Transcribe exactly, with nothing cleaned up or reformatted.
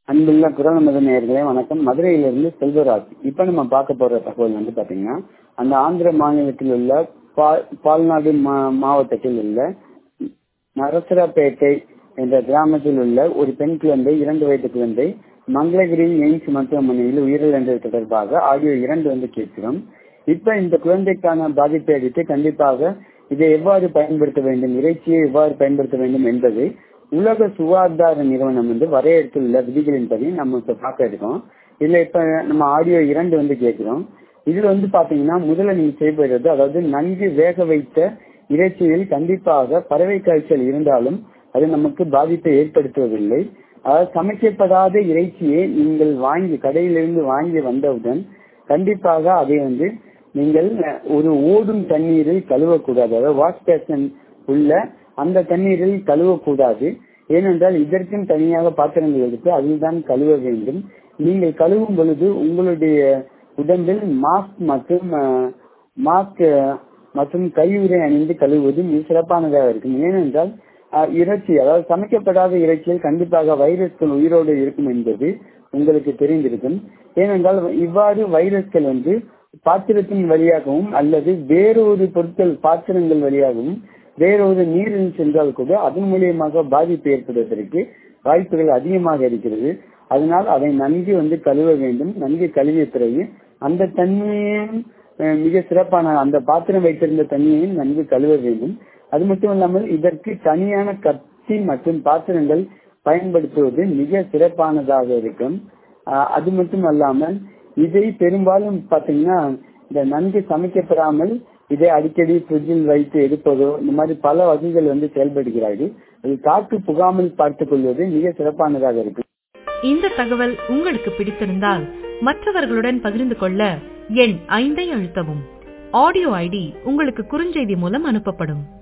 அன்புள்ள குரல் நமது நேயர்களே வணக்கம். மதுரையிலிருந்து செல்வராஜ். இப்ப நம்ம பார்க்க போற தகவல் வந்து பாத்தீங்கன்னா, அந்த ஆந்திர மாநிலத்தில் உள்ள பா- பால்நாடு மா- மாவட்டத்தில் உள்ள நரசராப்பேட்டை என்ற கிராமத்தில் உள்ள ஒரு பெண் குழந்தை, இரண்டு வயது குழந்தை மங்களகிரி எய்ம்ஸ் மருத்துவமனையில் உயிரிழந்தது தொடர்பாக ஆடியோ இரண்டு வந்து கேட்கிறோம். இப்ப இந்த குழந்தைக்கான பாதிப்பை அடித்து கண்டிப்பாக இதை எவ்வாறு பயன்படுத்த வேண்டும், இறைச்சியை எவ்வாறு பயன்படுத்த வேண்டும் என்பது உலக சுகாதார நிறுவனம் வந்து வரையறுத்துள்ள விதிகளின்படி நம்ம இப்ப பார்க்க இருக்கோம். இதுல இப்ப நம்ம ஆடியோ இரண்டு வந்து கேட்கிறோம். இதுல வந்து பாத்தீங்கன்னா முதல்ல நீங்க செய்வது, அதாவது நன்கு வேக வைத்த இறைச்சியில் கண்டிப்பாக பறவை காய்ச்சல் இருந்தாலும் அது நமக்கு பாதிப்பை ஏற்படுத்துவதில்லை. அதாவது சமைக்கப்படாத இறைச்சியை நீங்கள் வாங்கி கடையிலிருந்து வாங்கி வந்தவுடன் கண்டிப்பாக அதை வந்து நீங்கள் ஒரு ஓடும் தண்ணீரில் கழுவக்கூடாது. அதாவது வாஷ் பேஷன் உள்ள அந்த தண்ணீரில் கழுவக்கூடாது. ஏனென்றால் இதற்கும் தனியாக பாத்திரங்கள் எடுத்து அதில் தான் கழுவ வேண்டும். நீங்கள் கழுவும் பொழுது உங்களுடைய உடம்பில் மாஸ்க் மற்றும் மாஸ்க் மற்றும் கையுறை அணிந்து கழுவுவது மிக சிறப்பானதாக இருக்கும். ஏனென்றால் இறைச்சி, அதாவது சமைக்கப்படாத இறைச்சியில் கண்டிப்பாக வைரஸ்கள் உயிரோடு இருக்கும் என்பது உங்களுக்கு தெரிந்திருக்கும். ஏனென்றால் இவ்வாறு வைரஸ்கள் வந்து பாத்திரத்தின் வழியாகவும் அல்லது வேறொரு பொருட்கள் பாத்திரங்கள் வழியாகவும் வேறொரு நீரில் சென்றால் கூட அதன் மூலியமாக பாதிப்பு ஏற்படுவதற்கு வாய்ப்புகள் அதிகமாக இருக்கிறது. அதனால் அதை நன்கு வந்து கழுவ வேண்டும். நன்கு கழுவிய பிறகு அந்த தண்ணியையும் மிக சிறப்பான அந்த பாத்திரம் வைத்திருந்த தண்ணியையும் நன்கு கழுவ வேண்டும். அது மட்டும் இல்லாமல் இதற்கு தனியான கத்தி மற்றும் பாத்திரங்கள் பயன்படுத்துவது மிக சிறப்பானதாக இருக்கும். அது மட்டும் அல்லாமல் இதை பெரும்பாலும் பாத்தீங்கன்னா இந்த நன்கு சமைக்கப்படாமல் இதை அடிக்கடி ஃப்ரிட்ஜில் வைத்து எடுப்பதோ இந்த மாதிரி பல வகைகள் வந்து செயல்படுகிறார்கள். அது காற்று புகாமல் பார்த்துக் கொள்வது மிக சிறப்பானதாக இருக்கும். இந்த தகவல் உங்களுக்கு பிடித்திருந்தால் மற்றவர்களுடன் பகிர்ந்து கொள்ள எண் ஐந்தை அழுத்தவும். ஆடியோ ஐடி உங்களுக்கு குறுஞ்செய்தி மூலம் அனுப்பப்படும்.